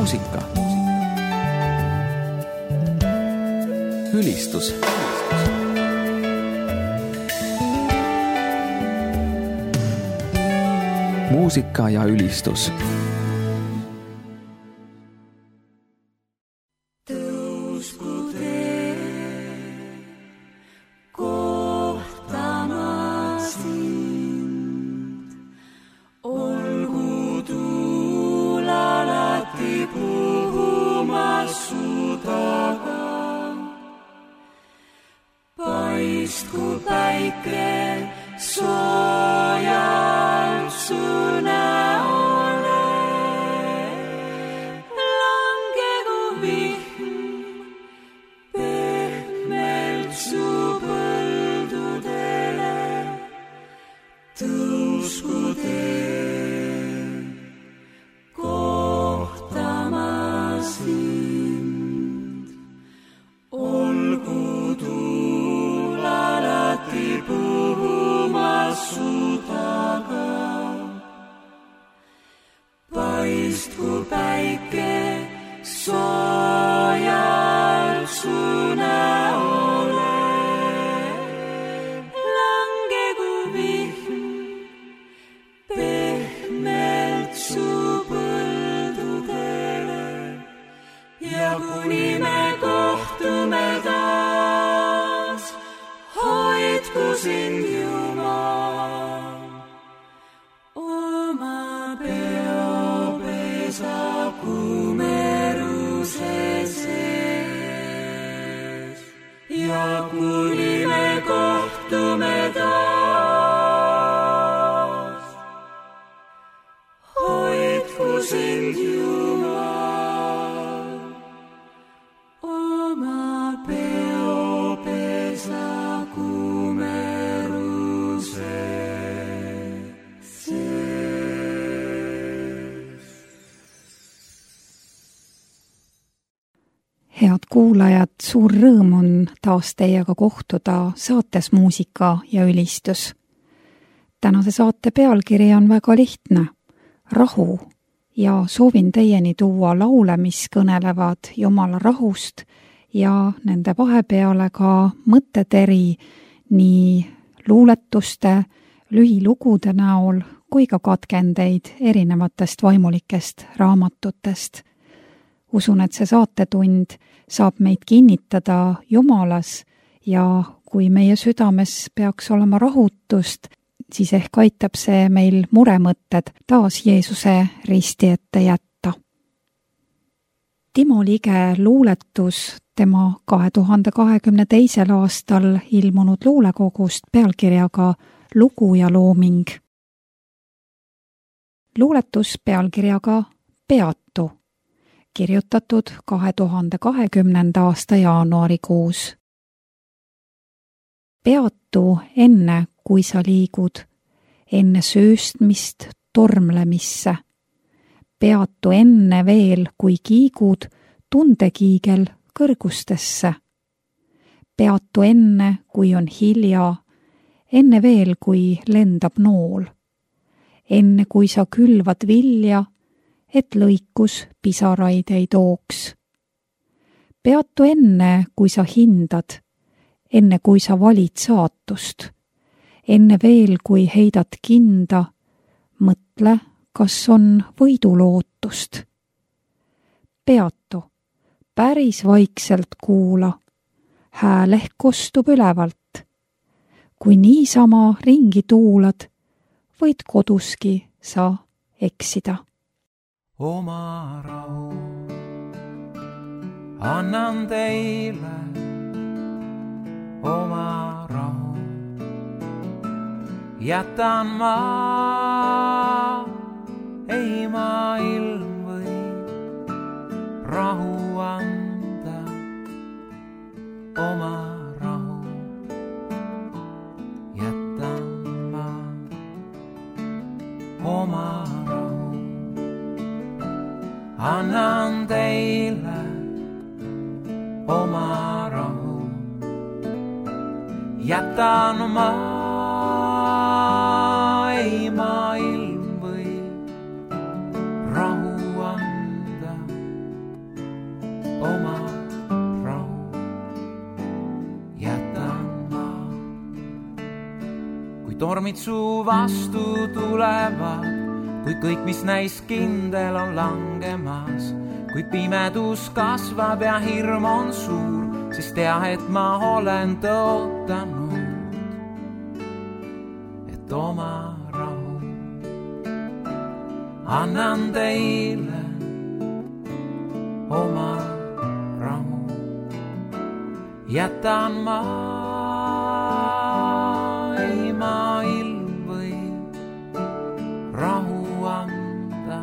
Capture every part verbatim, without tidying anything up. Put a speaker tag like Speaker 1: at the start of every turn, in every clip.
Speaker 1: muusika. Ülistus. Muusika ja ülistus.
Speaker 2: Paistku päike soojalt su näole, langegu vihm pehmelt su põldudele, tõusku tee kohtama sind, olgu puhumas su taga. Paistku päike soojalt su näole, langegu vihm pehmelt su põldudele, ja kuni me kohtume taas, hoidku sind Jumal oma peopesa kumeruse sees, ja kuni me kohtume taas, hoidku sind Jumal oma peopesa
Speaker 3: Head kuulajad, suur rõõm on taas teiega kohtuda saates Muusika ja ülistus. Tänase saate pealkiri on väga lihtne, rahu, ja soovin teieni tuua laule, mis kõnelevad Jumala rahust ja nende vahepeale ka mõtteteri nii luuletuste, lühilugude näol kui ka katkendeid erinevatest vaimulikest raamatutest. Usun, et see saatetund saab meid kinnitada Jumalas, ja kui meie südames peaks olema rahutust, siis ehk aitab see meil muremõtted taas Jeesuse risti ette jätta. Timo Lige luuletus tema kahe tuhande kahekümne teisel aastal ilmunud luulekogust pealkirjaga Lugu ja looming. Luuletus pealkirjaga Peatu, kirjutatud kahe tuhande kahekümnenda aasta jaanuarikuus. Peatu enne, kui sa liigud, enne sööstmist tormlemisse. Peatu enne veel, kui kiigud tundekiigel kõrgustesse. Peatu enne, kui on hilja, enne veel, kui lendab nool. Enne, kui sa külvad vilja, et lõikus pisaraid ei tooks. Peatu enne, kui sa hindad, enne kui sa valid saatust, enne veel, kui heidad kinda, mõtle, kas on võidulootust. Peatu, päris vaikselt kuula, hääl ehk kostub ülevalt. Kui niisama ringi tuulad, võid koduski sa eksida.
Speaker 4: Oma rahu annan teile, oma rahu jätan ma, ei maailm võib rahu anda, oma rahu jätan ma, oma annan teile, oma rahu jätan ma, ei maailm võib rahu anda, tormid su vastu tulevad, kui kõik, mis näis kindel, on langemas. Kui pimedus kasvab ja hirm on suur, siis tea, et ma olen tõotanud, et oma rahu annan teile, oma rahu jätan ma. Ei ma ilm võib rahu anda,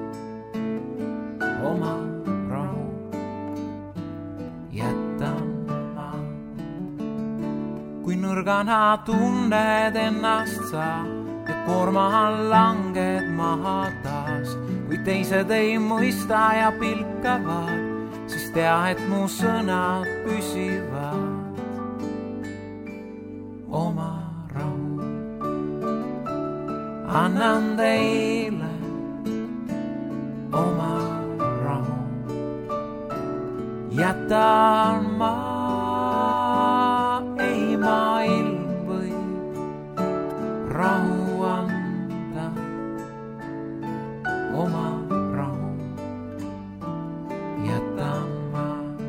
Speaker 4: oma rahu jätan ma. Kui nõrgana tunned ennast sa ja koorma all langed maha taas, kui teised ei mõista ja pilkavad, siis tea, et mu sõnad püsivad, oma rahu annan teile, oma rahu jätan ma. Ei ma ilm võib rahu anda, oma rahu jätan ma.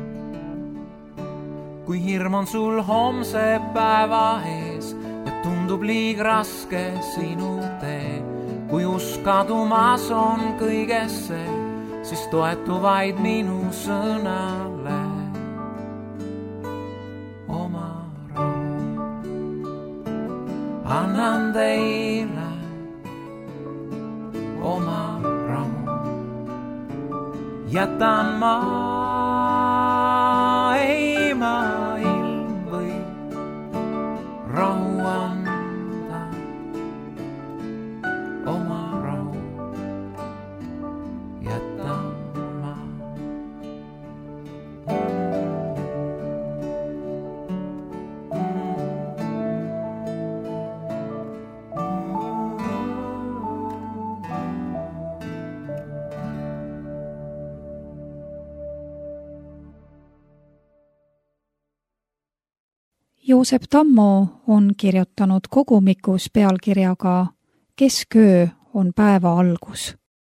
Speaker 4: Kui hirm on sul homse päeva ees ja tundub liig raske sinu tee, kui usk kadumas on kõigesse, siis toetu vaid minu sõnale, oma rahu annan teile, oma rahu jätan ma. Ei ma ilm võib rahu anda, oma rahu jätan ma.
Speaker 3: Joosep Tammo on kirjutanud kogumikus pealkirjaga Kesköö on päeva algus.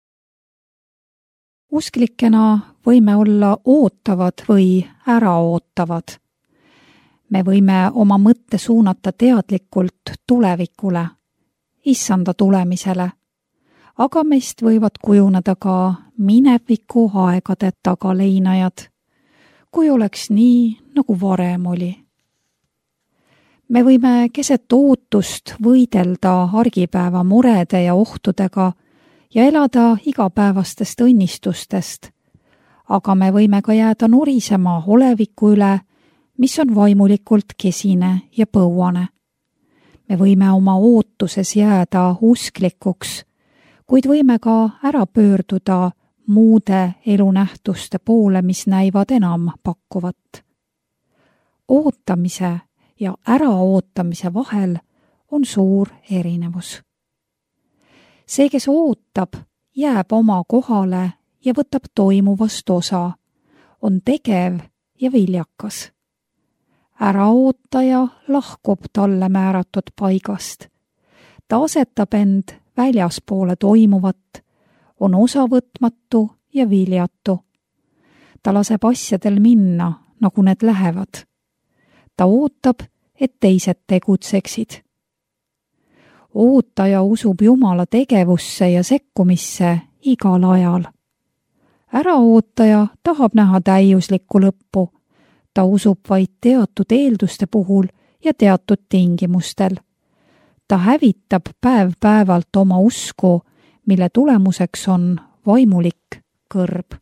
Speaker 3: Usklikena võime olla ootavad või äraootavad. Me võime oma mõtte suunata teadlikult tulevikule, issanda tulemisele, aga meist võivad kujuneda ka mineviku aegade tagaleinajad, kui oleks nii, nagu varem oli. Me võime keset ootust võidelda argipäeva murede ja ohtudega ja elada igapäevastest õnnistustest, aga me võime ka jääda nurisema oleviku üle, mis on vaimulikult kesine ja põuane. Me võime oma ootuses jääda usklikuks, kuid võime ka ära pöörduda muude elunähtuste poole, mis näivad enam pakkuvat. Ootamise ja äraootamise vahel on suur erinevus. See, kes ootab, jääb oma kohale ja võtab toimuvast osa, on tegev ja viljakas. Äraootaja lahkub talle määratud paigast. Ta asetab end väljaspoole toimuvat, on osavõtmatu ja viljatu. Ta laseb asjadel minna, nagu need lähevad. Ta ootab, et teised tegutseksid. Ootaja usub Jumala tegevusse ja sekkumisse igal ajal. Äraootaja tahab näha täiuslikku lõppu. Ta usub vaid teatud eelduste puhul ja teatud tingimustel. Ta hävitab päev-päevalt oma usku, mille tulemuseks on vaimulik kõrb.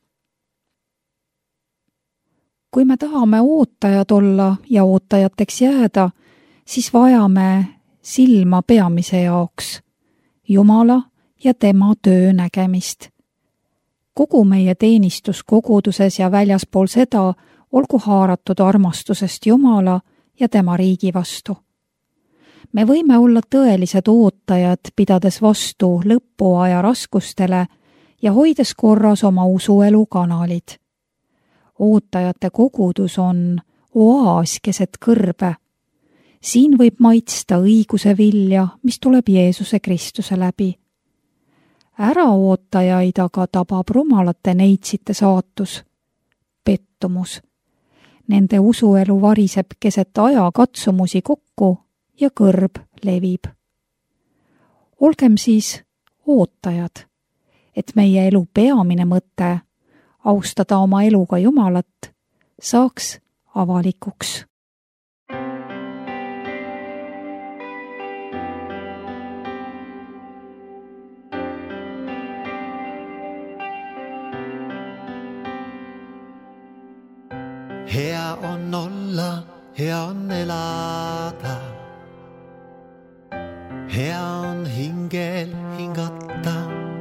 Speaker 3: Kui me tahame ootajad olla ja ootajateks jääda, siis vajame silma peamise jaoks, Jumala ja tema töö nägemist. Kogu meie teenistus koguduses ja väljaspool seda olgu haaratud armastusest Jumala ja tema riigi vastu. Me võime olla tõelised ootajad, pidades vastu lõpuaja raskustele ja hoides korras oma usuelu kanalid. Ootajate kogudus on oaas keset kõrbe. siin võib maitsta õiguse vilja, mis tuleb Jeesuse Kristuse läbi. Äraootajaid aga tabab rumalate neitsite saatus, pettumus. Nende usuelu variseb keset aja katsumusi kokku ja kõrb levib. Olgem siis ootajad, et meie elu peamine mõte, austada oma eluga Jumalat, saaks avalikuks.
Speaker 5: Hea on olla, hea on elada. Hea on hingel hingata.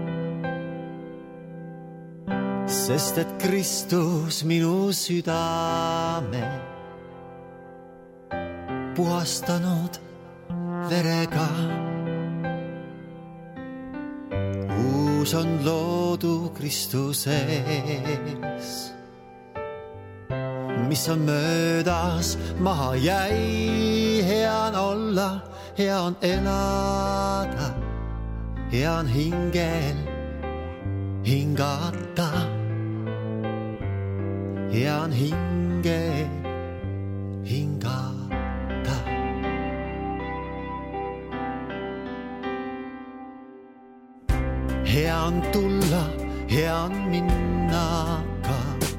Speaker 5: Sest et Kristus minu südame puhastanud verega. Uus on loodu Kristuses, mis on möödas maha jäi. Hea on olla, hea on elada, hea on hingel hingata. Hea on hingel hingata. Hea on tulla, hea on minna ka.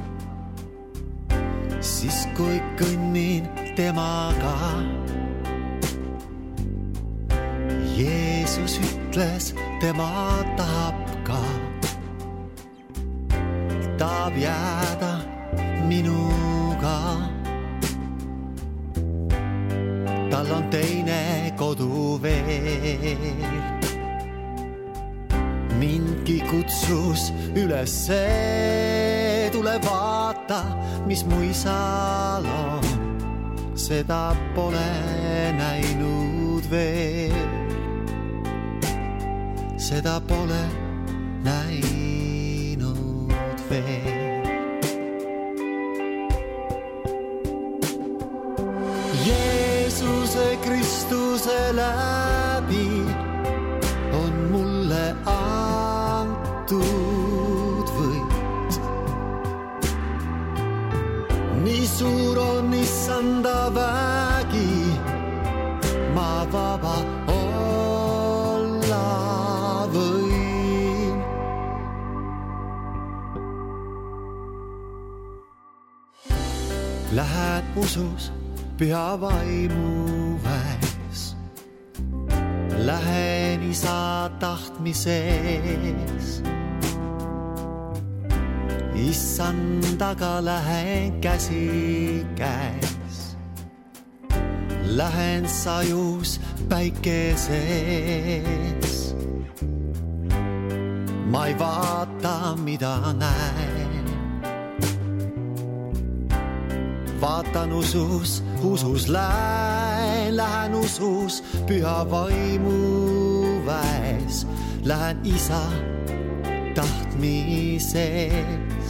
Speaker 5: Siis kui kõnnin temaga. Jeesus ütles, tema tahab ka. Tahab jääda minuga. Tal on teine kodu veel. Mindki kutsus ülesse. Tule vaata, mis mu isal on. Seda pole näinud veel. Seda pole näinud veel. Jeesuse Kristuse läbi on mulle antud võit. Nii suur on issanda vägi, ma vaba olla võin. Lähed usus püha vaimu väes. Lähen isa tahtmises. Issandaga lähen käsi käes. Lähen sajus päikeses. Ma ei vaata, mida näen. Vaatan usus, usus lähen. Lähen usus püha vaimu väes. Lähen isa tahtmises.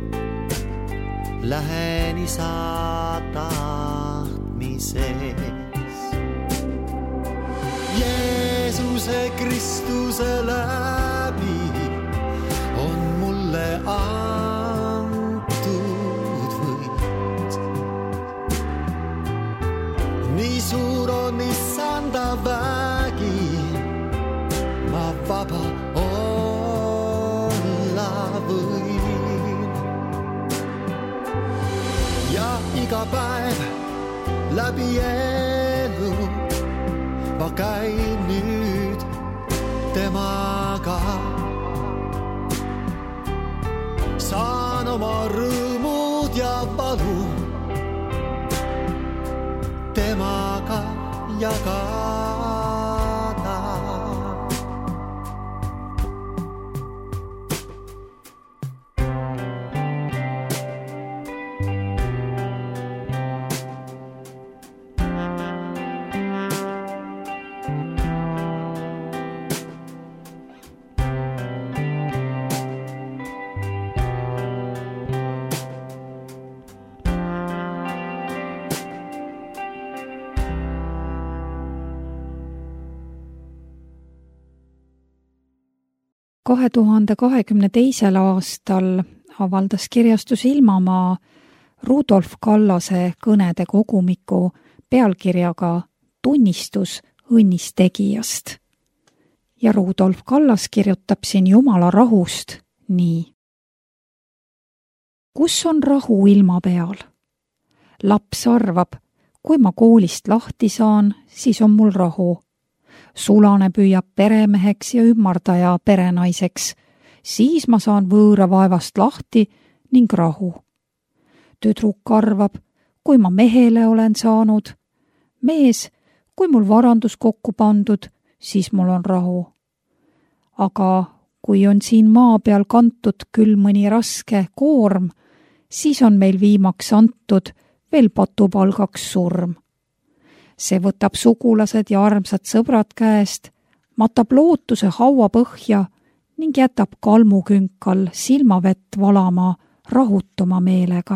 Speaker 5: Lähen isa tahtmises. Jeesuse Kristuse läbi on mulle antud võit. Nii suur on issanda vägi, ma vaba olla võin. Ja iga päev läbi elu ma käin nüüd temaga. Saan oma rõõmud ja valu temaga jagada.
Speaker 3: kahe tuhande kahekümne teisel aastal avaldas kirjastus Ilmamaa Rudolf Kallase kõnede kogumiku pealkirjaga Tunnistus õnnistegijast. Ja Rudolf Kallas kirjutab siin Jumala rahust nii. Kus on rahu ilma peal? Laps arvab, kui ma koolist lahti saan, siis on mul rahu. Sulane püüab peremeheks ja ümmardaja perenaiseks, siis ma saan võõra vaevast lahti ning rahu. Tüdruk arvab, kui ma mehele olen saanud, mees, kui mul varandus kokku pandud, siis mul on rahu. Aga kui on siin maa peal kantud küll mõni raske koorm, siis on meil viimaks antud veel patupalgaks surm. See võtab sugulased ja armsad sõbrad käest, matab lootuse haua põhja ning jätab kalmukünkal silmavett valama rahutuma meelega.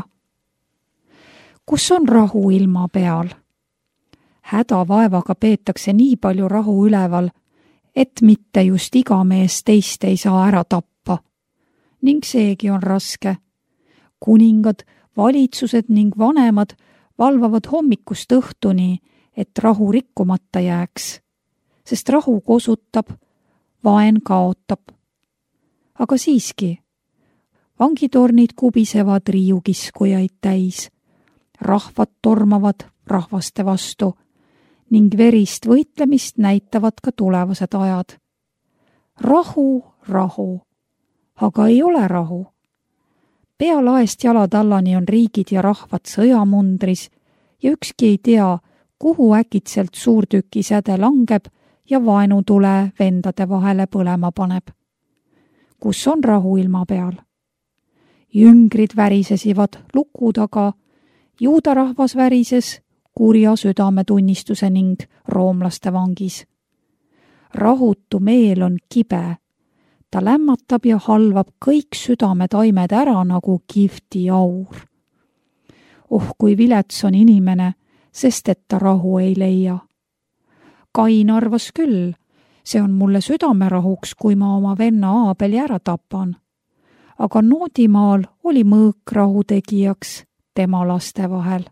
Speaker 3: Kus on rahu ilma peal? Hädavaevaga peetakse nii palju rahu üleval, et mitte just iga mees teist ei saa ära tappa. Ning seegi on raske. Kuningad, valitsused ning vanemad valvavad hommikust õhtuni, et rahu rikkumata jääks, sest rahu kosutab, vaen kaotab. Aga siiski, vangitornid kubisevad riiukiskujaid täis, rahvad tormavad rahvaste vastu ning verist võitlemist näitavad ka tulevased ajad. Rahu, rahu, aga ei ole rahu. Pealaest jalatallani on riigid ja rahvad sõjamundris ja ükski ei tea, kuhu äkitselt suurtüki säde langeb ja vaenutule vendade vahele põlema paneb. Kus on rahu ilma peal? Jüngrid värisesivad luku taga, juudarahvas värises kurja südametunnistuse ning roomlaste vangis. Rahutu meel on kibe, ta lämmatab ja halvab kõik südametaimed ära nagu kihvti aur. Oh, kui vilets on inimene, sest et ta rahu ei leia. Kain arvas küll, see on mulle südamerahuks, kui ma oma venna Aabeli ära tapan. Aga Noodimaal oli mõõk rahutegijaks tema laste vahel.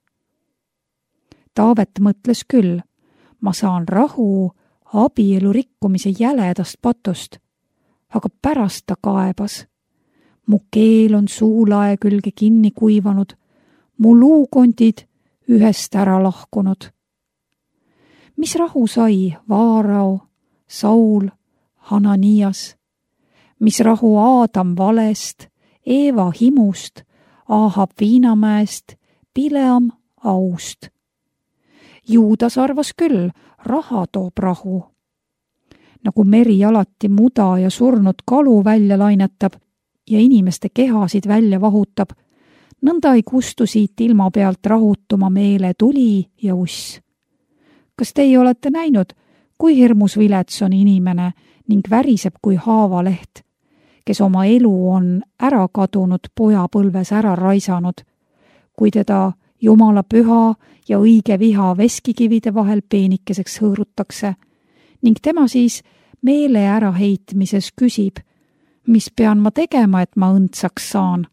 Speaker 3: Taavet mõtles küll, ma saan rahu abielu rikkumise jäledast patust, aga pärast ta kaebas. Mu keel on suulae külge kinni kuivanud, mu luukondid ühest ära lahkunud. Mis rahu sai Vaarao, Saul, Hananias? Mis rahu Aadam valest, Eeva himust, Ahab viinamäest, Pileam aust? Juudas arvas küll, raha toob rahu. Nagu meri alati muda ja surnud kalu välja lainetab ja inimeste kehasid välja vahutab, nõnda ei kustu siit ilma pealt rahutuma meele tuli ja uss. Kas teie olete näinud, kui hirmus vilets on inimene ning väriseb kui haavaleht, kes oma elu on ära kadunud pojapõlves ära raisanud, kui teda Jumala püha ja õige viha veskikivide vahel peenikeseks hõõrutakse ning tema siis meele ära heitmises küsib, mis pean ma tegema, et ma õndsaks saan.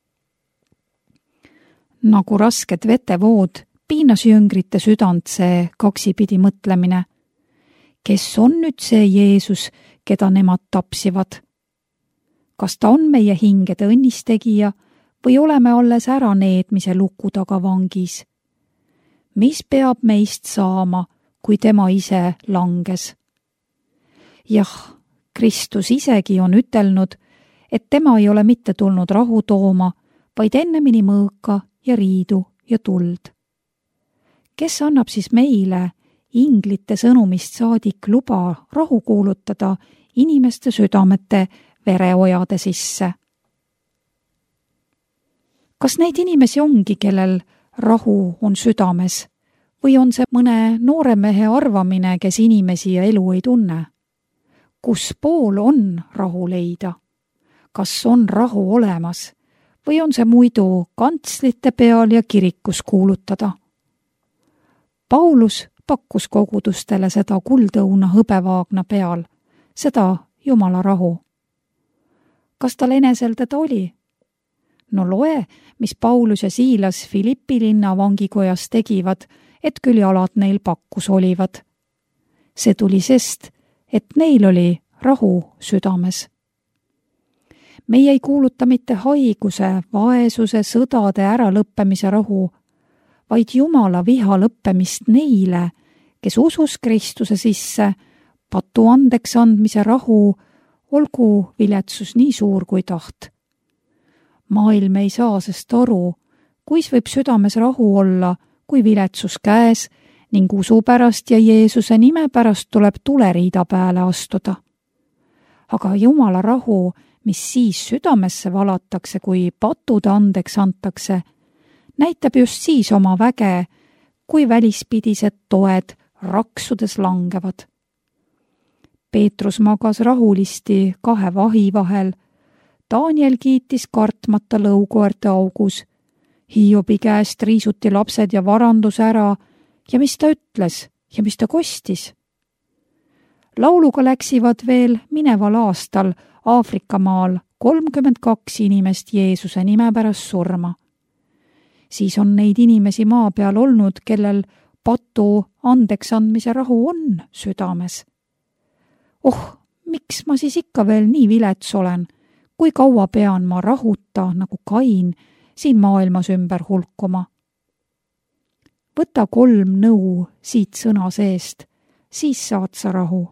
Speaker 3: Nagu rasked vetevood piinas jüngrite südant see kaksipidi mõtlemine. Kes on nüüd see Jeesus, keda nemad tapsivad? Kas ta on meie hingede õnnistegija või oleme alles ära needmise luku taga vangis? Mis peab meist saama, kui tema ise langes? Jah, Kristus isegi on ütelnud, et tema ei ole mitte tulnud rahu tooma, vaid ennemini mõõka ja riidu ja tuld. Kes annab siis meile inglite sõnumist saadik luba rahu kuulutada inimeste südamete vereojade sisse? Kas neid inimesi ongi, kellel rahu on südames, või on see mõne noore mehe arvamine, kes inimesi ja elu ei tunne? Kus pool on rahu leida? Kas on rahu olemas või on see muidu kantslite peal ja kirikus kuulutada? Paulus pakkus kogudustele seda kuldõuna hõbevaagna peal, seda Jumala rahu. kas tal enesel teda oli? No loe, mis Paulus ja Siilas Filippi linna vangikojas tegivad, et küll jalad neil pakkus olivad. See tuli sest, et neil oli rahu südames. Meie ei kuuluta mitte haiguse, vaesuse, sõdade äralõppemise rahu, vaid Jumala viha lõppemist neile, kes usus Kristuse sisse, patu andeks andmise rahu, olgu viletsus nii suur kui taht. Maailm ei saa sest aru, kuis võib südames rahu olla, kui viletsus käes ning usu pärast ja Jeesuse nime pärast tuleb tuleriida peale astuda. Aga Jumala rahu, mis siis südamesse valatakse, kui patude andeks antakse, näitab just siis oma väge, kui välispidised toed raksudes langevad. Peetrus magas rahulisti kahe vahi vahel, Daniel kiitis kartmata lõukoerte augus, Hiobi käest riisuti lapsed ja varandus ära ja mis ta ütles ja mis ta kostis. Lauluga läksivad veel mineval aastal Aafrika maal kolmkümmend kaks inimest Jeesuse nime pärast surma. Siis on neid inimesi maa peal olnud, kellel patu andeks andmise rahu on südames. Oh, miks ma siis ikka veel nii vilets olen, kui kaua pean ma rahuta nagu Kain siin maailmas ümber hulkuma? Võta kolm nõu siit sõna seest, siis saad sa rahu.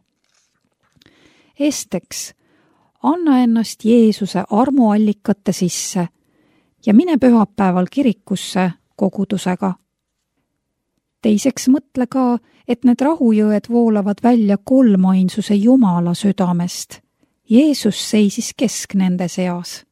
Speaker 3: Esteks, anna ennast Jeesuse armuallikate sisse ja mine pühapäeval kirikusse kogudusega. Teiseks mõtle ka, et need rahujõed voolavad välja kolmainsuse Jumala südamest. Jeesus seisis kesk nende seas.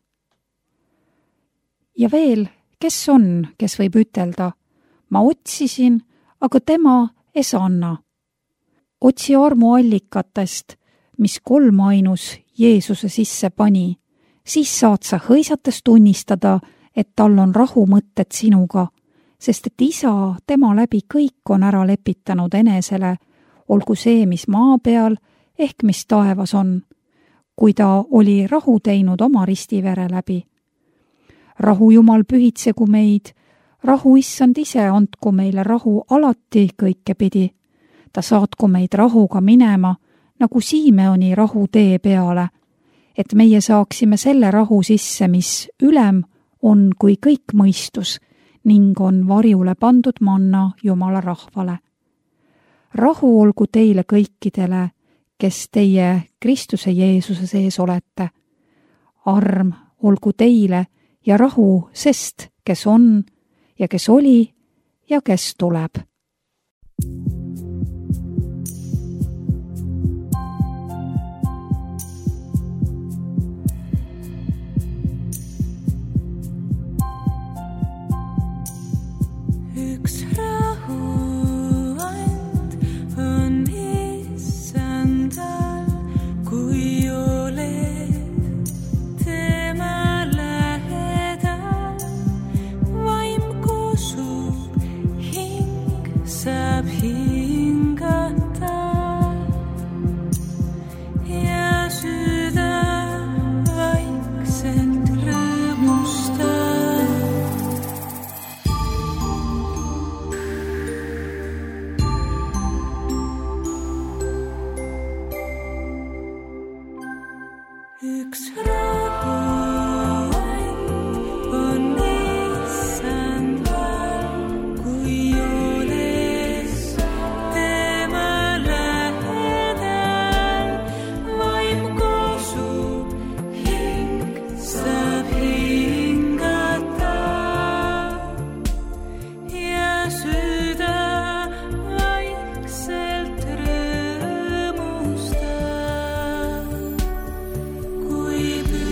Speaker 3: Ja veel, kes on, kes võib ütelda, ma otsisin, aga tema es anna. Otsi armuallikatest, mis kolmainus Jeesuse sisse pani, siis saad sa hõisates tunnistada, et tal on rahu mõtted sinuga, sest et isa tema läbi kõik on ära lepitanud enesele, olgu see, mis maa peal, ehk mis taevas on, kui ta oli rahu teinud oma ristivere läbi. Rahu Jumal pühitsegu meid, rahu issand ise andku meile rahu alati kõike pidi. Ta saatku meid rahuga minema, nagu Siimeoni rahu tee peale, et meie saaksime selle rahu sisse, mis ülem on kui kõik mõistus ning on varjule pandud manna Jumala rahvale. Rahu olgu teile kõikidele, kes teie Kristuse Jeesuse sees olete. Arm olgu teile ja rahu, sest kes on ja kes oli ja kes tuleb.
Speaker 2: Üks rahu and on issandal, kui oled tema lähedal. Vaim kusub, hing saab hingata ja süda vaikselt rõõmustab. Üks rahu and on issandal, kui oled tema lähedal. Vaim kusub, hing saab hingata ja süda vaikselt rõõmustab. Kui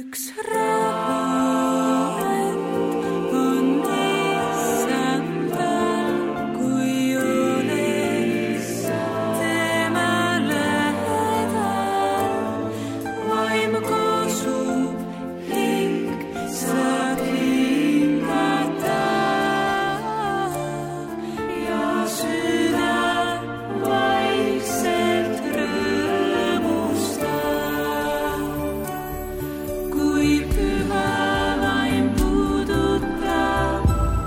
Speaker 2: üks rahvend on issandal, kui oleks tema lähedal. Vaim koosub, hing saab hingata ja süda vaikselt rõõmustab. Kui püha vaim puudutab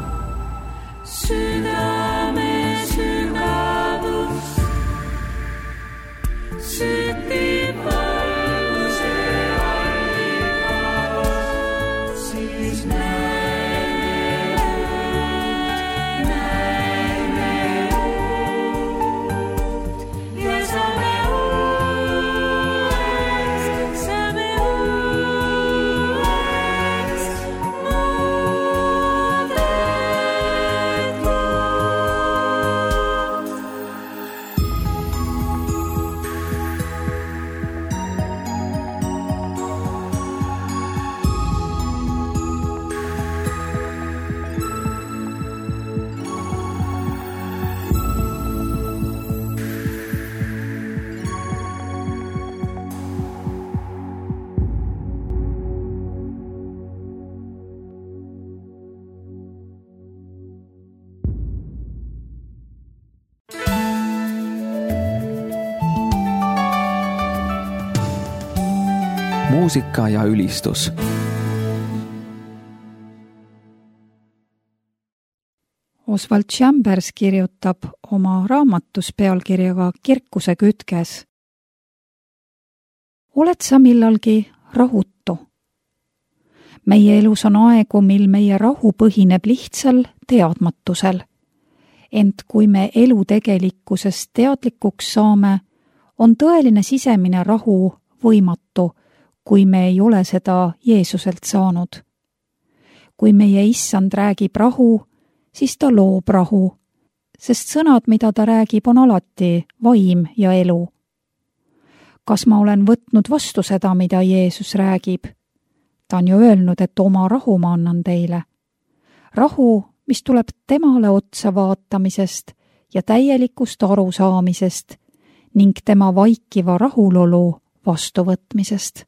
Speaker 2: südame sügavust, sütib valguse allikast, siis näeme, näeme uut ja saame uueks, saame uueks muudetud.
Speaker 1: muusika ja ülistus.
Speaker 3: Oswald Chambers kirjutab oma raamatus pealkirjaga Kirkuse kütkes. Oled sa millalgi rahutu? Meie elus on aegu, mil meie rahu põhineb lihtsal teadmatusel. Ent kui me elu tegelikkusest teadlikuks saame, on tõeline sisemine rahu võimatu, kui me ei ole seda Jeesuselt saanud. Kui meie issand räägib rahu, siis ta loob rahu, sest sõnad, mida ta räägib, on alati vaim ja elu. Kas ma olen võtnud vastu seda, mida Jeesus räägib? Ta on ju öelnud, et oma rahu ma annan teile. Rahu, mis tuleb temale otsa vaatamisest ja täielikust arusaamisest ning tema vaikiva rahulolu vastuvõtmisest.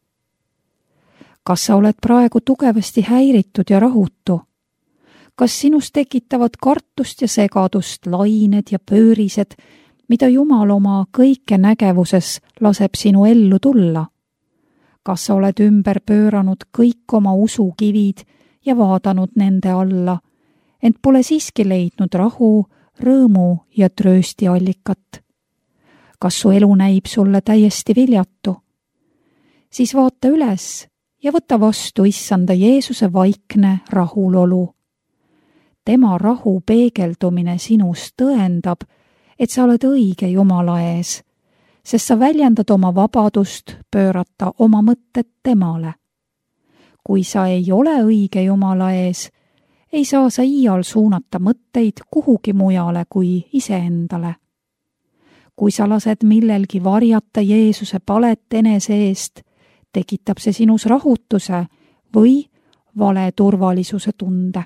Speaker 3: Kas sa oled praegu tugevasti häiritud ja rahutu? Kas sinus tekitavad kartust ja segadust lained ja pöörised, mida Jumal oma kõike nägevuses laseb sinu ellu tulla? Kas sa oled ümber pööranud kõik oma usukivid ja vaadanud nende alla, ent pole siiski leidnud rahu, rõõmu ja tröösti allikat? Kas su elu näib sulle täiesti viljatu? Siis vaata üles ja võta vastu issanda Jeesuse vaikne rahulolu. Tema rahu peegeldumine sinus tõendab, et sa oled õige Jumala ees, sest sa väljendad oma vabadust pöörata oma mõtted temale. Kui sa ei ole õige Jumala ees, ei saa sa iial suunata mõtteid kuhugi mujale kui iseendale. Kui sa lased millelgi varjata Jeesuse palet enese eest, tekitab see sinus rahutuse või vale turvalisuse tunde.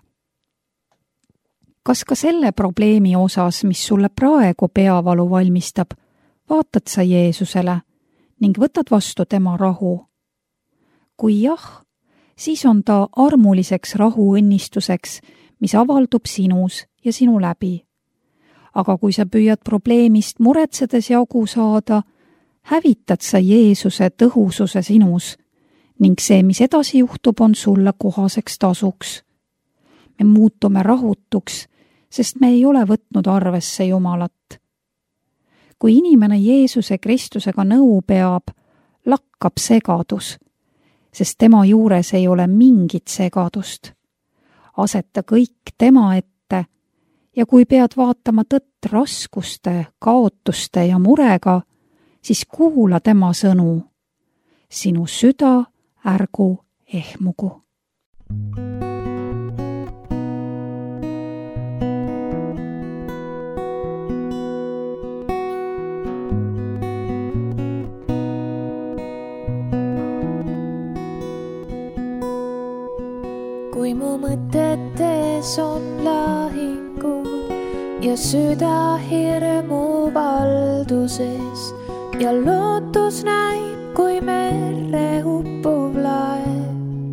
Speaker 3: Kas ka selle probleemi osas, mis sulle praegu peavalu valmistab, vaatad sa Jeesusele ning võtad vastu tema rahu? Kui jah, siis on ta armuliseks rahuõnnistuseks, mis avaldub sinus ja sinu läbi. Aga kui sa püüad probleemist muretsedes jagu saada, hävitad sa Jeesuse tõhususe sinus ning see, mis edasi juhtub, on sulle kohaseks tasuks. Me muutume rahutuks, sest me ei ole võtnud arvesse Jumalat. Kui inimene Jeesuse Kristusega nõu peab, lakkab segadus, sest tema juures ei ole mingit segadust. Aseta kõik tema ette ja kui pead vaatama tõtt raskuste, kaotuste ja murega, siis kuula tema sõnu. Sinu süda ärgu ehmugu.
Speaker 6: käes on lahingud ja süda hirmu valduses ja lootus näib kui merre uppuv laev.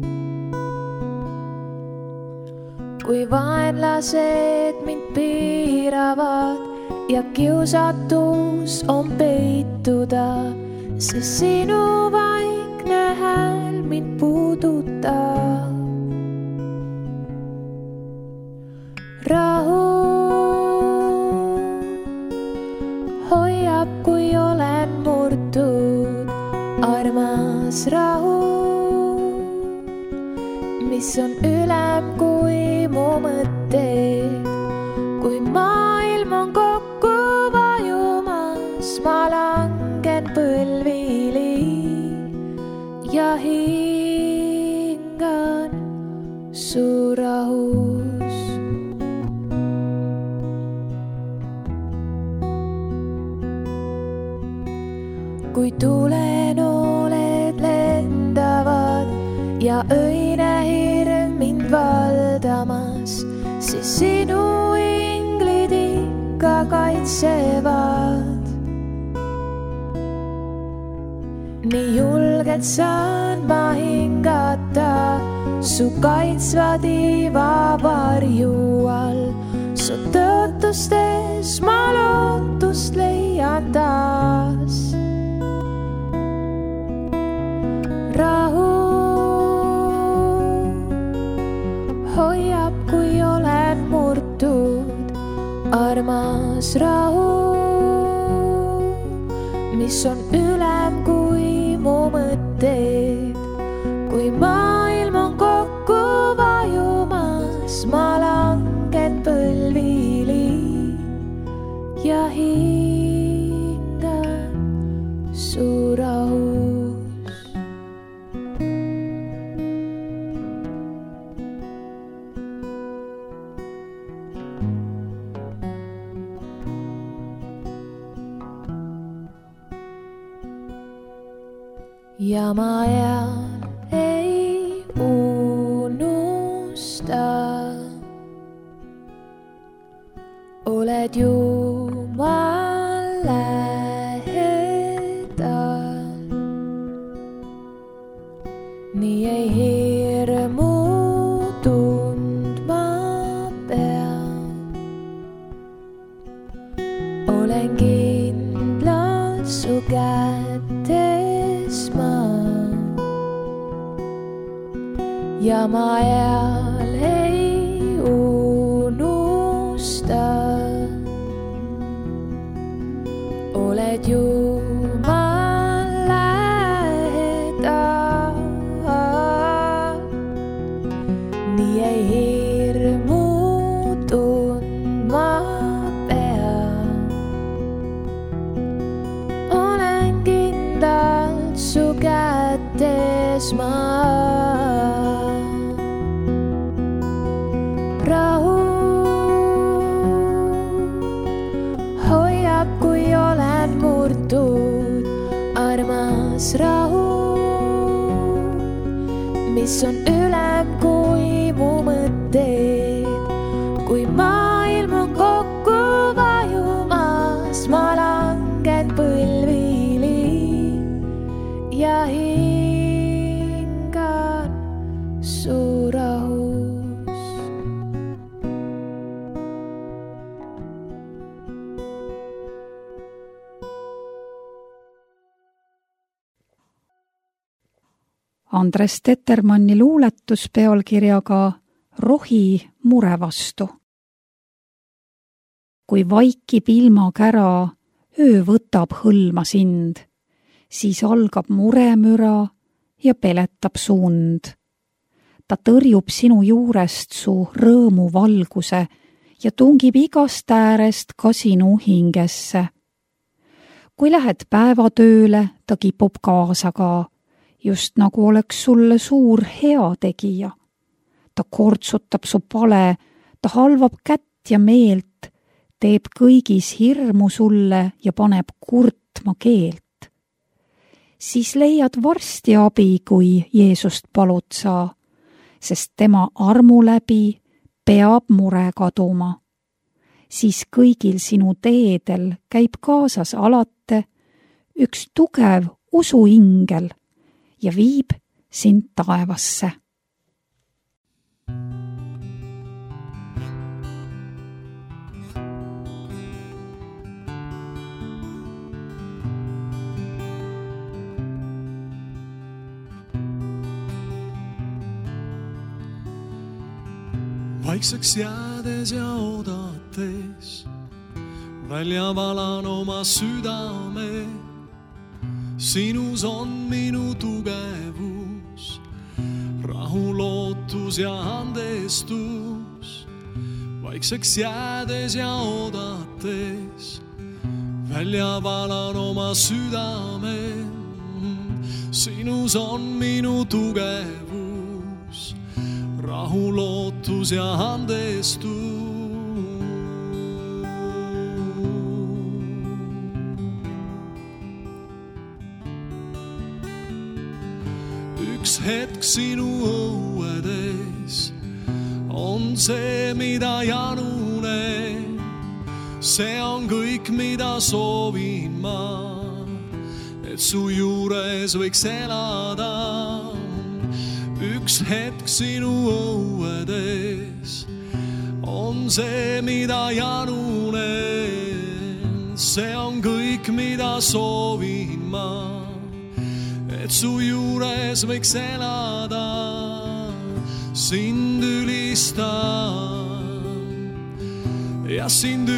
Speaker 6: Kui vaenlased mind piiravad ja kiusatus on peituda, siis sinu vaikne hääl mind puudutab. Rahu hoiab, kui olen murtud, armas rahu, mis on ülem kui mu mõtted. Kui maailm on kokku vajumas, ma langen põlvili ja hingan su rahus. Kui tulenooled lendavad ja öine hirm mind valdamas, siis sinu inglid ikka kaitsevad. Nii julgelt saan ma hingata su kaitsva tiiva varju all. Su tõotustes ma lootust leian taas. Rahu hoiab, kui olen murtud, armas rahu, mis on ülem kui mu mõtted. Kui maailm on kokku vajumas, ma langen põlvili ja hingan su rahus. Ja ma jään ei unusta, oled Jumal lähedal. Nii ei hirmu tundma pean, olen kindlalt su kätes ma. Ja ma jääl ei unusta, oled Jumal lähedal. Nii ei hirmu tundma pean, olen kindlalt su kätes ma. Rahu hoiab, kui olen murtud, armas rahu, mis on ülem kui mu mõtted. Kui maailm on kokku vajumas, ma langen põlvili ja hingan su rahus.
Speaker 3: Andres Tettermanni luuletus pealkirjaga Rohi mure vastu. Kui vaikib ilmakära, öö võtab hõlma sind, siis algab muremüra ja peletab suund. Ta tõrjub sinu juurest su rõõmu valguse ja tungib igast äärest ka sinu hingesse. Kui lähed päevatööle, ta kipub kaasa ka, just nagu oleks sulle suur heategija. Ta kortsutab su pale, ta halvab kätt ja meelt, teeb kõigis hirmu sulle ja paneb kurtma keelt. Siis leiad varsti abi, kui Jeesust palud sa, sest tema armu läbi peab mure kaduma. Siis kõigil sinu teedel käib kaasas alate üks tugev usuingel ja viib sind taevasse.
Speaker 7: Vaikseks jäädes ja oodates välja valan oma südame. Sinus on minu tugevus, rahu, lootus ja andestus. Vaikseks jäädes ja oodates välja valan oma südame. Sinus on minu tugevus, rahu, lootus ja andestus. Üks hetk sinu õuedes on see, mida janunen. See on kõik, mida soovin ma, et su juures võiks elada. Üks hetk sinu õuedes on see, mida janunen. See on kõik, mida soovin ma, et su juures võiks elada. Sind ülistan ja sind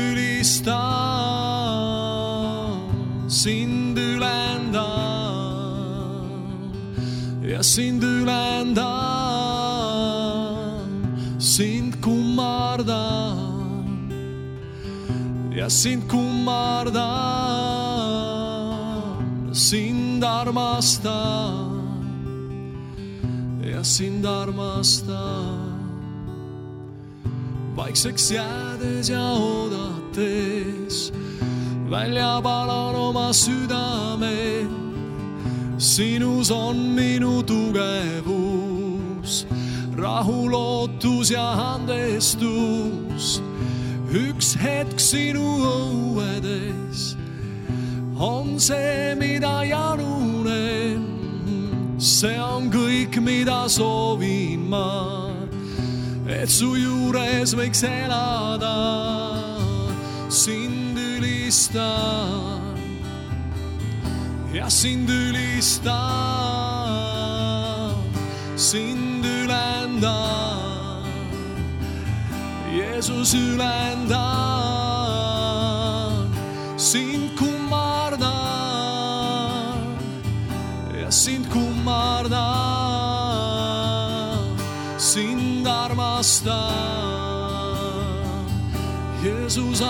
Speaker 7: ülistan, sind ülendan ja sind ülendan, sind kummardan ja sind kummardan, sind armastan ja sind armastan. Vaikseks jäädes ja oodates välja valan oma südame. Sinus on minu tugevus, rahu, lootus ja andestus. Üks hetk sinu õuedes on see, mida janunen. See on kõik, mida soovin ma, et su juures võiks elada. Sind ülistan ja sind ülistan, sind ülendan, Jeesus ülendan, sind kummardan ja sind kummardan, sind armastan, Jeesus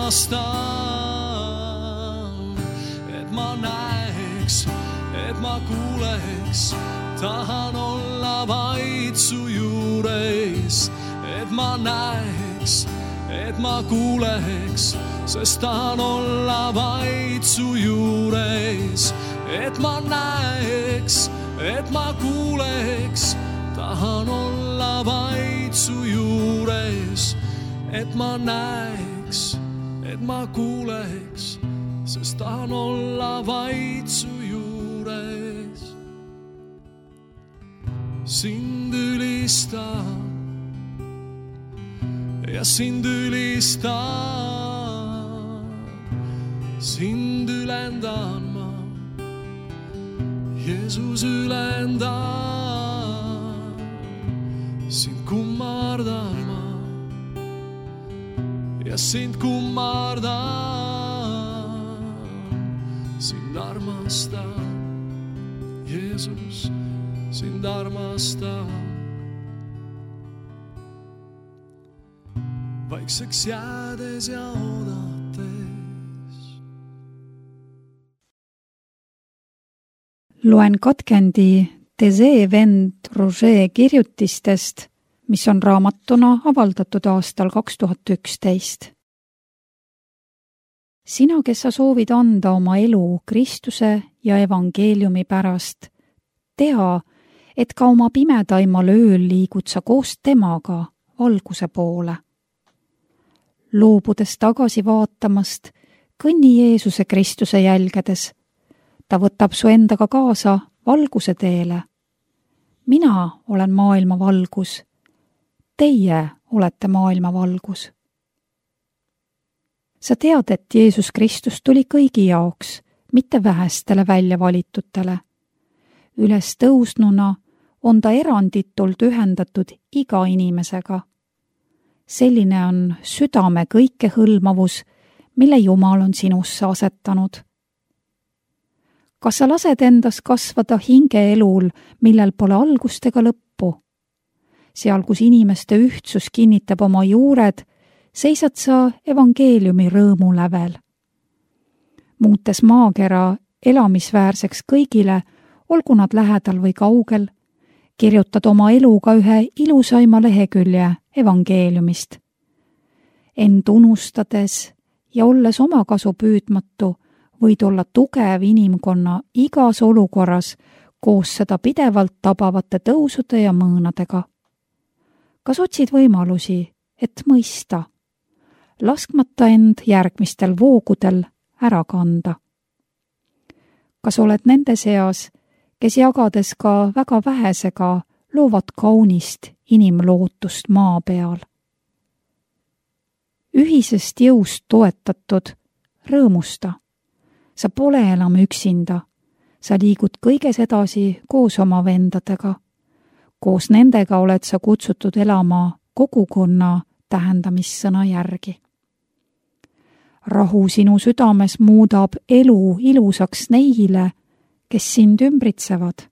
Speaker 7: armastan. Et ma näeks, et ma kuuleks, tahan olla vaid su juures. Et ma näeks, et ma kuuleks, sest tahan olla vaid su juures. Et ma näeks, et ma kuuleks, tahan olla vaid su juures. Et ma näeks, et ma kuuleks, sest tahan olla vaid su juures. Sind ülistan ja sind ülistan, sind ülendan ma, Jeesus ülendan, sind kummardan ma ja sind kummardan, sind armastan, Jeesus, sind armastan. Vaikseks jäädes ja oodates.
Speaker 3: Loen katkendi Thésée vend Rouget kirjutistest, mis on raamatuna avaldatud aastal kaks tuhat üksteist. Sina, kes sa soovid anda oma elu Kristuse ja evangeeliumi pärast, tea, et ka oma pimedaimal ööl liigud sa koos temaga valguse poole. Loobudes tagasi vaatamast, kõnni Jeesuse Kristuse jälgedes. Ta võtab su endaga kaasa valguse teele. Mina olen maailma valgus. Teie olete maailma valgus. Sa tead, et Jeesus Kristus tuli kõigi jaoks, mitte vähestele välja valitutele. Üles tõusnuna on ta eranditult ühendatud iga inimesega. Selline on südame kõikehõlmavus, mille Jumal on sinusse asetanud. Kas sa lased endas kasvada hingeelul, millel pole algust ega lõppu? Seal, kus inimeste ühtsus kinnitab oma juured, seisad sa evangeeliumi rõõmu lävel. Muutes maakera elamisväärseks kõigile, olgu nad lähedal või kaugel, kirjutad oma eluga ühe ilusaima lehekülje evangeeliumist. End unustades ja olles oma kasu püüdmatu, võid olla tugev inimkonna igas olukorras koos seda pidevalt tabavate tõusude ja mõõnadega. Kas otsid võimalusi, et mõista, laskmata end järgmistel voogudel ära kanda? Kas oled nende seas, kes jagades ka väga vähesega loovad kaunist inimlootust maa peal? Ühisest jõust toetatud, rõõmusta. Sa pole enam üksinda. Sa liigud kõiges edasi koos oma vendadega. Koos nendega oled sa kutsutud elama kogukonna tähendamissõna järgi. Rahu sinu südames muudab elu ilusaks neile, kes sind ümbritsevad.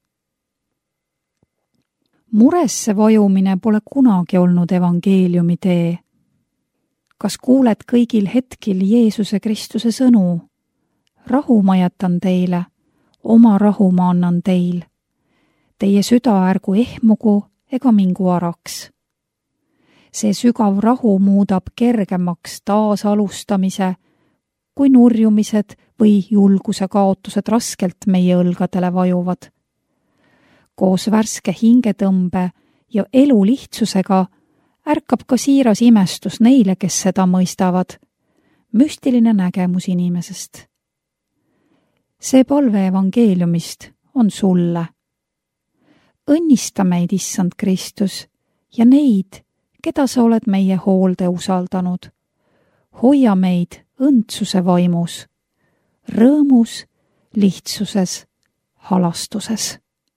Speaker 3: Muresse vajumine pole kunagi olnud evangeeliumi tee. Kas kuuled kõigil hetkil Jeesuse Kristuse sõnu? Rahu ma jätan teile, oma rahu ma annan teil. Teie süda ärgu ehmugu ega mingu araks. See sügav rahu muudab kergemaks taas alustamise, kui nurjumised või julguse kaotused raskelt meie õlgadele vajuvad. Koos värske hingetõmbe ja elu lihtsusega ärkab ka siiras imestus neile, kes seda mõistavad. Müstiline nägemus inimesest. See palve evangeeliumist on sulle. Õnnista meid, issand Kristus, ja neid, keda sa oled meie hoolde usaldanud. Hoia meid õndsuse vaimus, rõõmus, lihtsuses, halastuses.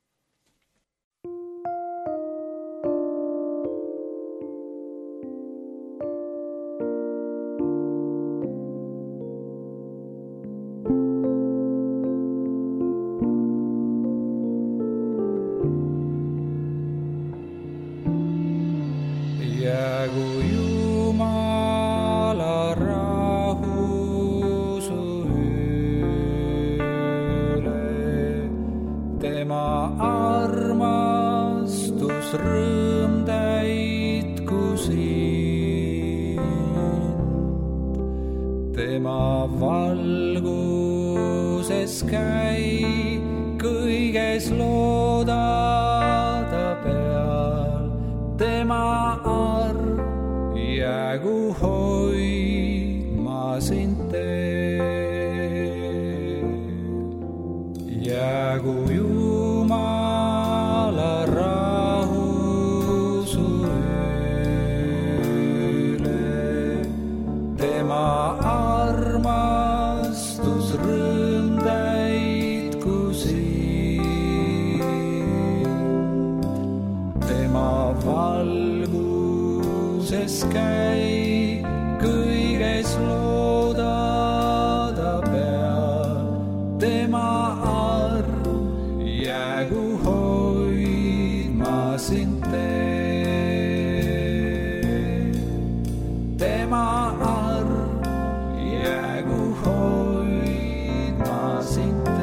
Speaker 8: Jäägu Jumala rahu su üle, tema armastus rõõm täitku sind, tema valguses käi, kõiges looda ta peal, tema jäägu hoidma sind teel. Jäägu Jumala rahu su üle, tema armastus rõõm täitku sind, tema valguses käi, kõiges looda ta peal, tema arm jäägu hoidma sind teel. Tema arm jäägu hoidma sind teel.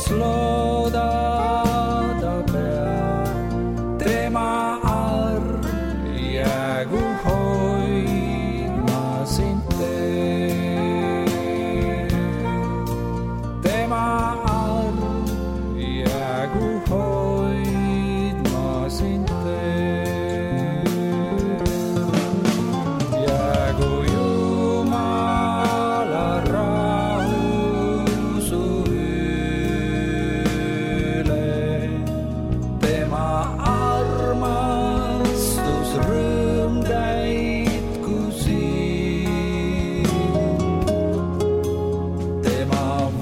Speaker 8: kõiges loodada peab. Tema arm jäägu hoidma sind teeb. Tema arm jäägu hoidma sind teeb. Jäägu Jumala rahu su üle. Tema armastus rõõm täitku sind. Tema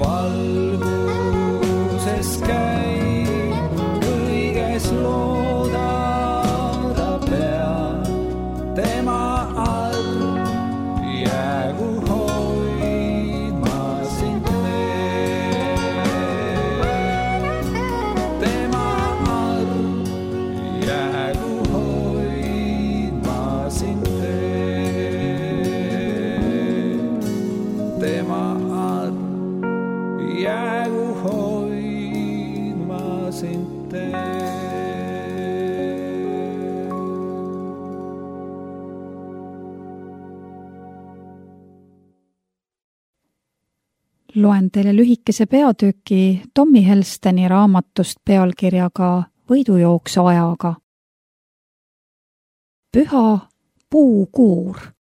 Speaker 8: valguses käib, kõiges loodada peab. Tema arm jäägu hoidma sind teeb. Tema arm jäägu hoidma sind teeb. Tema arm jäägu hoidma sind teeb.
Speaker 3: Loen teile lühikese peatüki Tommy Helsteni raamatust pealkirjaga Võidujooksu ajaga. Püha puukuur.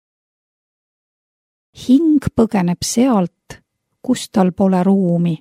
Speaker 3: Hing põgeneb sealt, kus tal pole ruumi.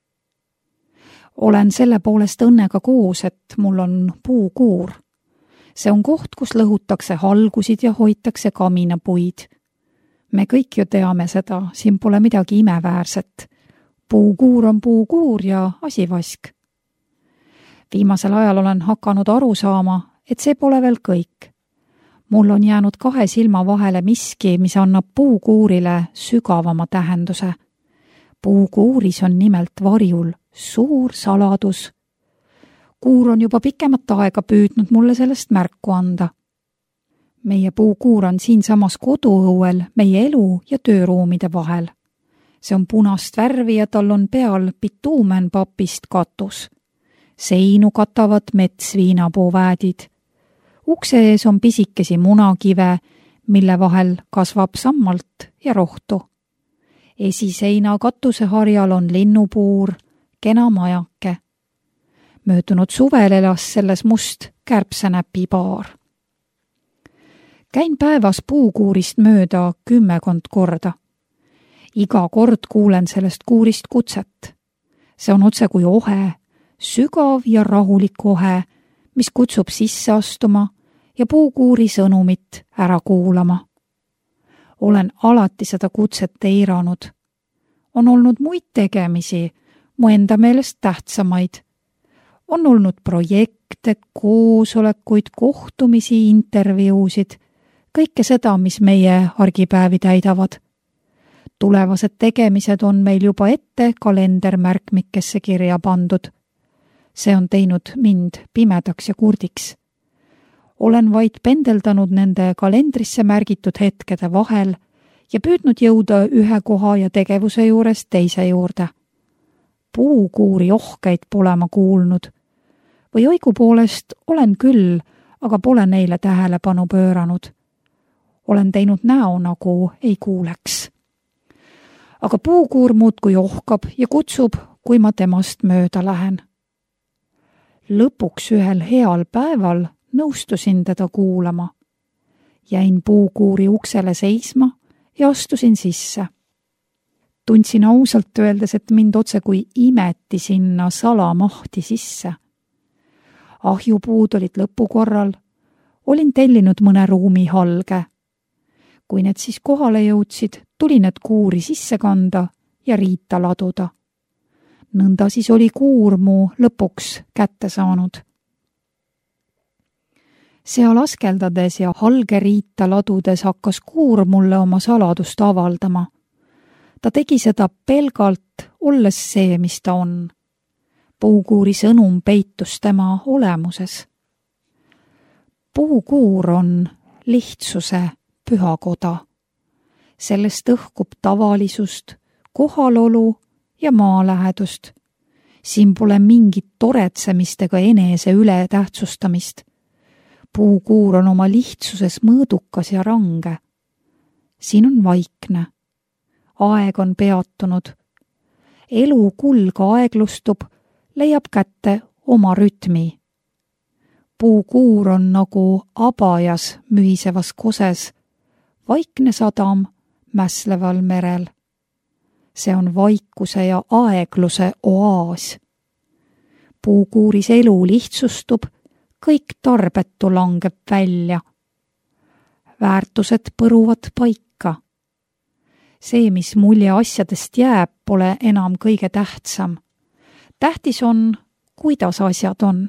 Speaker 3: Olen selle poolest õnnega koos, et mul on puukuur. See on koht, kus lõhutakse halgusid ja hoitakse kaminapuid. Me kõik ju teame seda, siin pole midagi imeväärset. Puukuur on puukuur ja asivask. Viimasel ajal olen hakanud aru saama, et see pole veel kõik. Mul on jäänud kahe silma vahele miski, mis annab puukuurile sügavama tähenduse. Puukuuris on nimelt varjul suur saladus. Kuur on juba pikemat aega püüdnud mulle sellest märku anda. Meie puukuur on siinsamas koduõuel meie elu- ja tööruumide vahel. See on punast värvi ja tal on peal bituumenpapist katus. Seinu katavad metsviinapuuväädid. Ukse ees on pisikesi munakive, mille vahel kasvab sammalt ja rohtu. Esiseina katuseharjal on linnupuur, kena majake. Möödunud suvel elas selles must kärbsenäpipaar. Käin päevas puukuurist mööda kümmekond korda. Iga kord kuulen sellest kuurist kutset. See on otse kui ohe, sügav ja rahulik ohe, mis kutsub sisse astuma ja puukuuri sõnumit ära kuulama. Olen alati seda kutset eiranud. On olnud muid tegemisi, mu enda meelest tähtsamaid. On olnud projekte, koosolekuid, kohtumisi, intervjuusid, kõike seda, mis meie argipäevi täidavad. Tulevased tegemised on meil juba ette kalendermärkmikesse kirja pandud. See on teinud mind pimedaks ja kurdiks. Olen vaid pendeldanud nende kalendrisse märgitud hetkede vahel ja püüdnud jõuda ühe koha ja tegevuse juures teise juurde. Puukuuri ohkeid pole ma kuulnud. Või õigupoolest olen küll, aga pole neile tähelepanu pööranud. Olen teinud näo, nagu ei kuuleks. Aga puukuur muudkui ohkab ja kutsub, kui ma temast mööda lähen. Lõpuks ühel heal päeval nõustusin teda kuulama. Jäin puukuuri uksele seisma ja astusin sisse. Tundsin ausalt öeldes, et mind otse kui imeti sinna salamahti sisse. Ahjupuud olid lõpukorral. Olin tellinud mõne ruumi halge. Kui need siis kohale jõudsid, tuli need kuuri sisse kanda ja riita laduda. Nõnda siis oli kuur mu lõpuks kätte saanud. Seal askeldades ja halge riita ladudes hakkas kuur mulle oma saladust avaldama. Ta tegi seda pelgalt, olles see, mis ta on. Puukuuri sõnum peitus tema olemuses. Puukuur on lihtsuse pühakoda. Sellest õhkub tavalisust, kohalolu ja maalähedust Siin pole mingit toretsemist ega enese üle tähtsustamist. Puukuur on oma lihtsuses mõõdukas ja range. Siin on vaikne. Aeg on peatunud. Elu kulg aeglustub, leiab kätte oma rütmi. Puukuur on nagu abajas mühisevas koses, vaikne sadam mäsleval merel. See on vaikuse ja aegluse oaas. Puukuuris elu lihtsustub, kõik tarbetu langeb välja. Väärtused põruvad paika. See, mis mulje asjadest jääb, pole enam kõige tähtsam. Tähtis on, kuidas asjad on.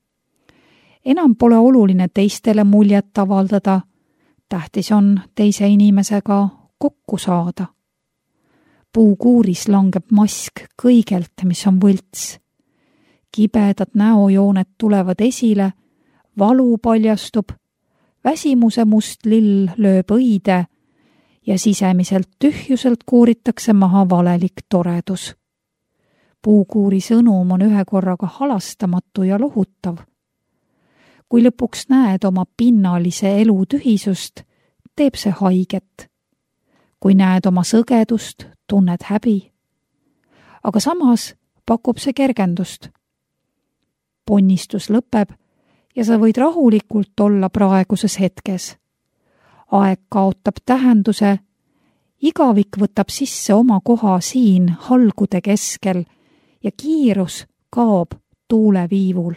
Speaker 3: Enam pole oluline teistele muljet avaldada. Tähtis on teise inimesega kokku saada. Puukuuris langeb mask kõigelt, mis on võlts. Kibedad näojooned tulevad esile, valu paljastub, väsimuse must lill lööb õide ja sisemiselt tühjuselt kooritakse maha valelik toredus. Puukuuri sõnum on ühe korraga halastamatu ja lohutav. Kui lõpuks näed oma pinnalise elu tühisust, teeb see haiget. Kui näed oma sõgedust, tunned häbi. Aga samas pakub see kergendust. Ponnistus lõpeb ja sa võid rahulikult olla praeguses hetkes. Aeg kaotab tähenduse, igavik võtab sisse oma koha siin halgude keskel ja kiirus kaob tuuleviivul.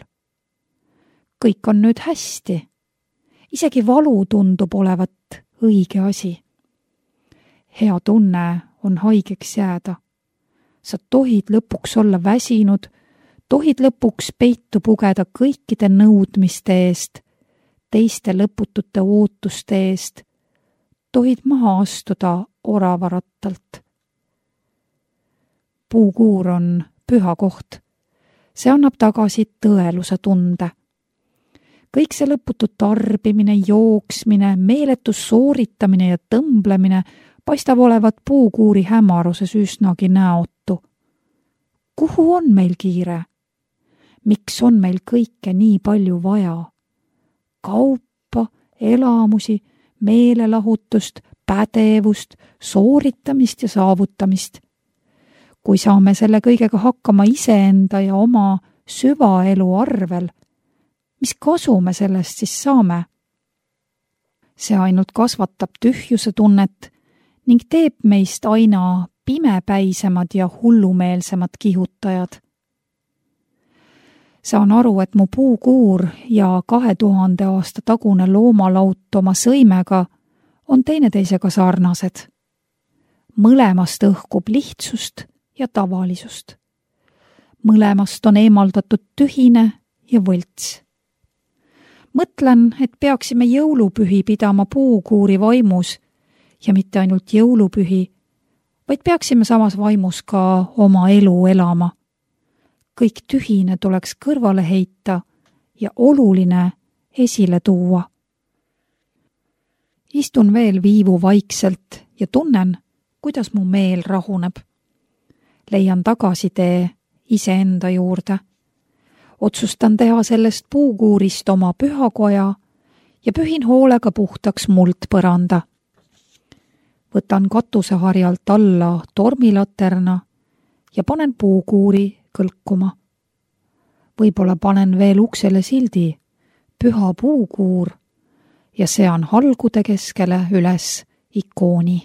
Speaker 3: Kõik on nüüd hästi. Isegi valu tundub olevat õige asi. Hea tunne on haigeks jääda. Sa tohid lõpuks olla väsinud, tohid lõpuks peitu pugeda kõikide nõudmiste eest, teiste lõputute ootuste eest, tohid maha astuda oravarattalt. Puukuur on püha koht. See annab tagasi tõeluse tunde. Kõik see lõputu tarbimine, jooksmine, meeletus sooritamine ja tõmblemine paistab olevat puukuuri hämaruses üsnagi näotu. Kuhu on meil kiire? Miks on meil kõike nii palju vaja? Kaupa, elamusi, meelelahutust, pädevust, sooritamist ja saavutamist. Kui saame selle kõigega hakkama iseenda ja oma süvaelu arvel, mis kasu me sellest siis saame? See ainult kasvatab tühjuse tunnet ning teeb meist aina pimepäisemad ja hullumeelsemad kihutajad. Saan aru, et mu puukuur ja kahe tuhande aasta tagune loomalaut oma sõimega on teineteisega sarnased. Mõlemast õhkub lihtsust ja tavalisust. Mõlemast on eemaldatud tühine ja võlts. Mõtlen, et peaksime jõulupühi pidama puukuuri vaimus ja mitte ainult jõulupühi, vaid peaksime samas vaimus ka oma elu elama. Kõik tühine tuleks kõrvale heita ja oluline esile tuua. Istun veel viivu vaikselt ja tunnen, kuidas mu meel rahuneb. Leian tagasitee iseenda juurde. Otsustan teha sellest puukuurist oma pühakoja ja pühin hoolega puhtaks muldpõranda. Võtan katuseharjalt alla tormilaterna ja panen puukuuri kõlkuma. Võib-olla panen veel uksele sildi püha puukuur ja sean halgude keskele üles ikooni.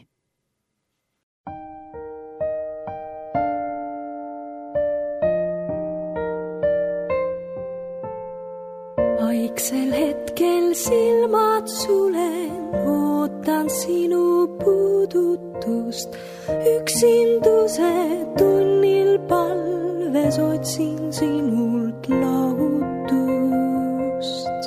Speaker 6: Vaiksel hetkel silmad sulen, ootan sinu puudutust. Üksinduse tunnil palves otsin sinult lahutust.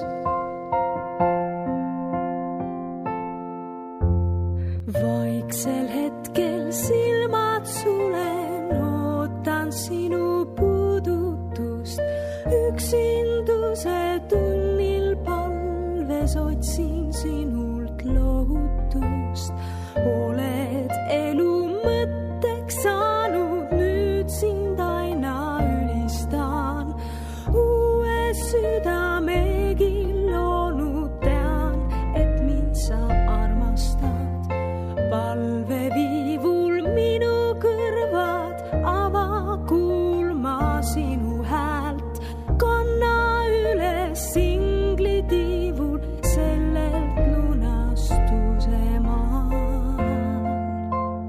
Speaker 6: Vaiksel hetkel silmad sulen, ootan sinu puudutust. Üksinduse tunnil palves otsin sinult lohutust. Oled elu mõtteks saanud, nüüd sind aina ülistama. südamegi loonud, tean, et mind sa armastad. Palveviivul minu kõrvad, ava kuulma sinu häält. Kanna üles singlitiivul sellelt lunastuse maalt.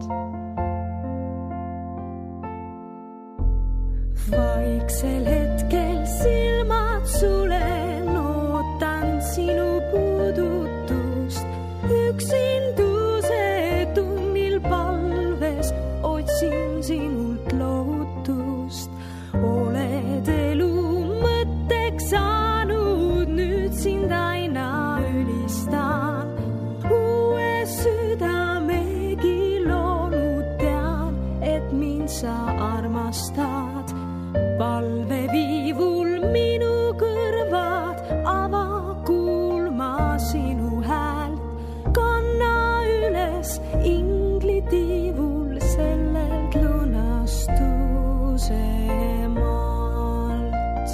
Speaker 6: Vaiksel hetkel silmad sulen, ootan sinu puudutust. Üksinduse tunnil palves otsin sinult lohutust. Oled elu mõtteks saanud, nüüd sind aina ülistan. Uue südamegi loonud, tean, et mind sa armastad. Palveviivul minu kõrvad, ava kuulma sinu häält. Kanna üles inglitiivul sellelt lunastuse maalt.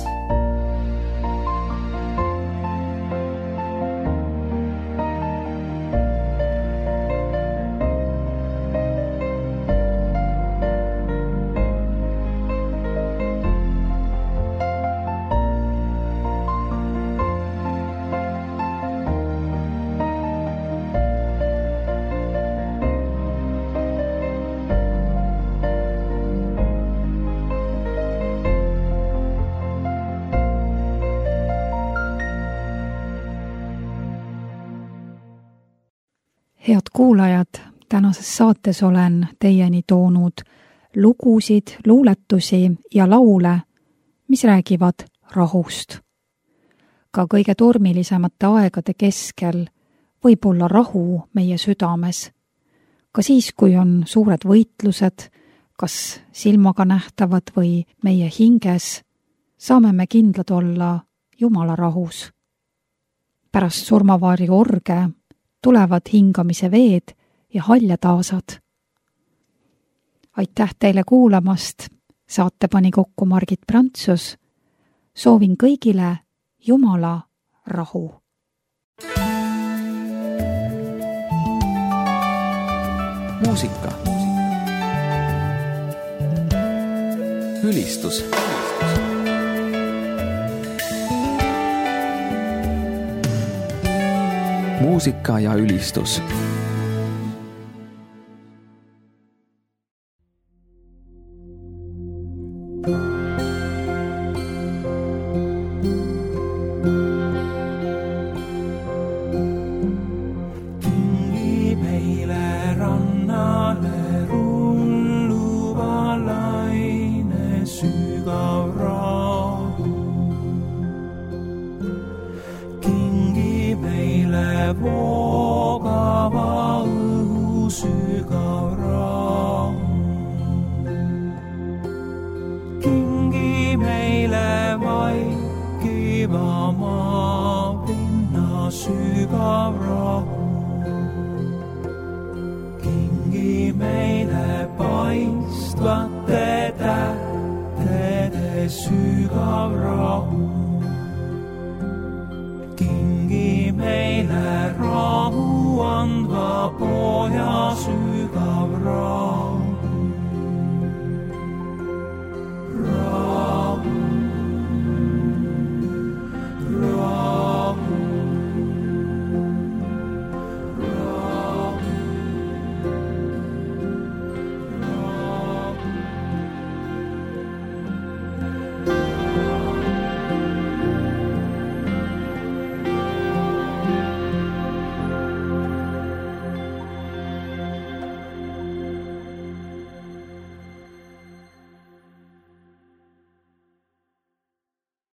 Speaker 3: Head kuulajad, tänases saates olen teieni toonud lugusid, luuletusi ja laule, mis räägivad rahust. Ka kõige tormilisemate aegade keskel võib olla rahu meie südames. Ka siis, kui on suured võitlused, kas silmaga nähtavad või meie hinges, saame me kindlad olla Jumala rahus. Pärast surmavarju orge tulevad hingamise veed ja haljataasad. Aitäh teile kuulamast, saate pani kokku Margit Prantsus. Soovin kõigile Jumala rahu.
Speaker 1: Muusika. Ülistus. Muusika ja ülistus.
Speaker 8: Kingi meile rannale rulluva laine sügav rahu. Kingi meile voogava õhu sügav rahu. Kingi meile vaikiva maapinna sügav rahu. Kingi meile paistvate tähtede sügav rahu. Kingi meile rahu andva poja sügav rahu.